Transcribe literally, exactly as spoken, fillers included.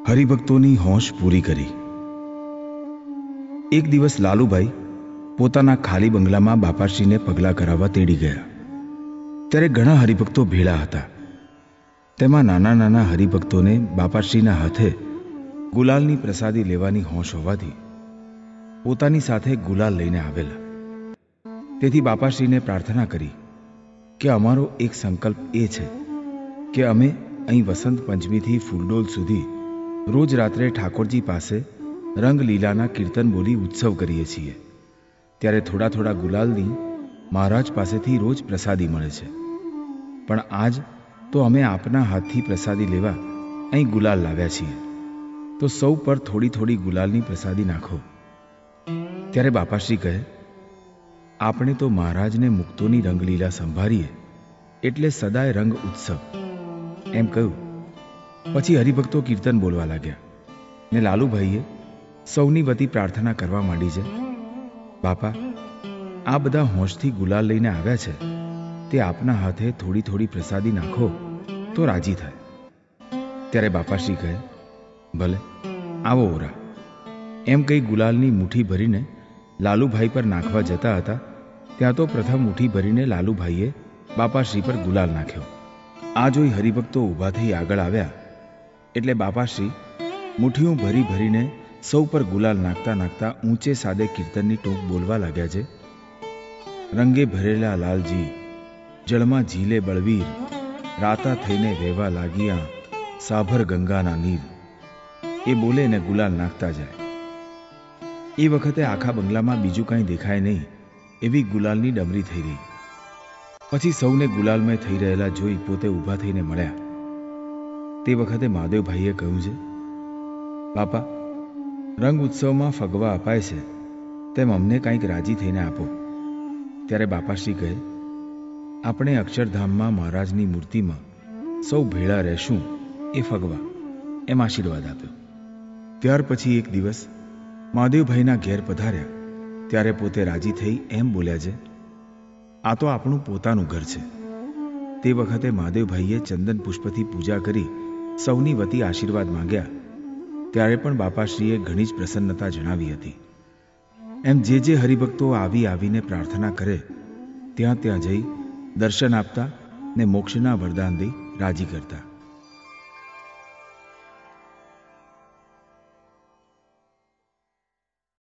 હરિભક્તોની હોશ પૂરી કરી। એક દિવસ લાલુભાઈ પોતાના ખાલી બંગલામાં બાપાશ્રીને પગલાં કરાવવા તેડી ગયા। ત્યારે ઘણા હરિભક્તો ભેળા હતા। તેમાં નાના નાના હરિભક્તોને બાપાશ્રીના હાથે ગુલાલની પ્રસાદી લેવાની હોશ હોવાથી પોતાની સાથે ગુલાલ લઈને આવેલા। તેથી બાપાશ્રીને પ્રાર્થના કરી કે અમારો એક સંકલ્પ એ છે કે અમે અહીં વસંત પંચમીથી ફૂલડોલ સુધી રોજ રાત્રે ઠાકોરજી પાસે રંગલીલાના કીર્તન બોલી ઉત્સવ કરીએ છીએ। ત્યારે થોડા થોડા ગુલાલની મહારાજ પાસેથી રોજ પ્રસાદી મળે છે, પણ આજ તો અમે આપના હાથથી પ્રસાદી લેવા અહીં ગુલાલ લાવ્યા છીએ, તો સૌ પર થોડી થોડી ગુલાલની પ્રસાદી નાખો। ત્યારે બાપાશ્રી કહે, આપણે તો મહારાજને મુક્તોની રંગલીલા સંભાળીએ એટલે સદાય રંગ ઉત્સવ એમ કહ્યું। પછી હરિભક્તો કીર્તન બોલવા લાગ્યા ને લાલુભાઈએ સૌની વતી પ્રાર્થના કરવા માંડી છે, બાપા આ બધા હોંશથી ગુલાલ લઈને આવ્યા છે, તે આપના હાથે થોડી થોડી પ્રસાદી નાખો તો રાજી થાય। ત્યારે બાપાશ્રી કહે, ભલે આવો ઓરા એમ કહી ગુલાલની મુઠ્ઠી ભરીને લાલુભાઈ પર નાખવા જતા હતા ત્યાં તો પ્રથમ મુઠ્ઠી ભરીને લાલુભાઈએ બાપાશ્રી પર ગુલાલ નાખ્યો। આ જોઈ હરિભક્તો ઊભા થઈ આગળ આવ્યા એટલે બાપાશ્રી મુઠ્ઠીઓ ભરી ભરીને સૌ પર ગુલાલ નાખતા નાખતા ઊંચે સાદે કીર્તનની ટોક બોલવા લાગ્યા છે, રંગે ભરેલા લાલજી જળમાં ઝીલે બળવીર, રાતા થઈને વહેવા લાગિયા સાભર ગંગાના નીર। એ બોલે ને ગુલાલ નાખતા જાય। એ વખતે આખા બંગલામાં બીજું કાંઈ દેખાય નહીં એવી ગુલાલની ડમરી થઈ રહી। પછી સૌને ગુલાલમય થઈ રહેલા જોઈ પોતે ઊભા થઈને મળ્યા। તે વખતે મહાદેવભાઈએ કહ્યું છે, બાપા રંગ ઉત્સવમાં ફગવા અપાય છે તેમ અમને કંઈક રાજી થઈને આપો। ત્યારે બાપાશ્રી કહે, આપણે અક્ષરધામમાં મહારાજની મૂર્તિમાં સૌ ભેળા રહેશું એ ફગવા એમ આશીર્વાદ આપ્યો। ત્યાર પછી એક દિવસ મહાદેવભાઈના ઘેર પધાર્યા ત્યારે પોતે રાજી થઈ એમ બોલ્યા છે, આ તો આપણું પોતાનું ઘર છે। તે વખતે મહાદેવભાઈએ ચંદન પુષ્પથી પૂજા કરી સૌની વતી આશીર્વાદ માંગ્યા ત્યારે પણ બાપાશ્રીએ ઘણી જ પ્રસન્નતા જણાવી હતી। એમ જે જે હરિભક્તો આવી આવીને પ્રાર્થના કરે ત્યાં ત્યાં જઈ દર્શન આપતા ને મોક્ષના વરદાન દઈ રાજી કરતા।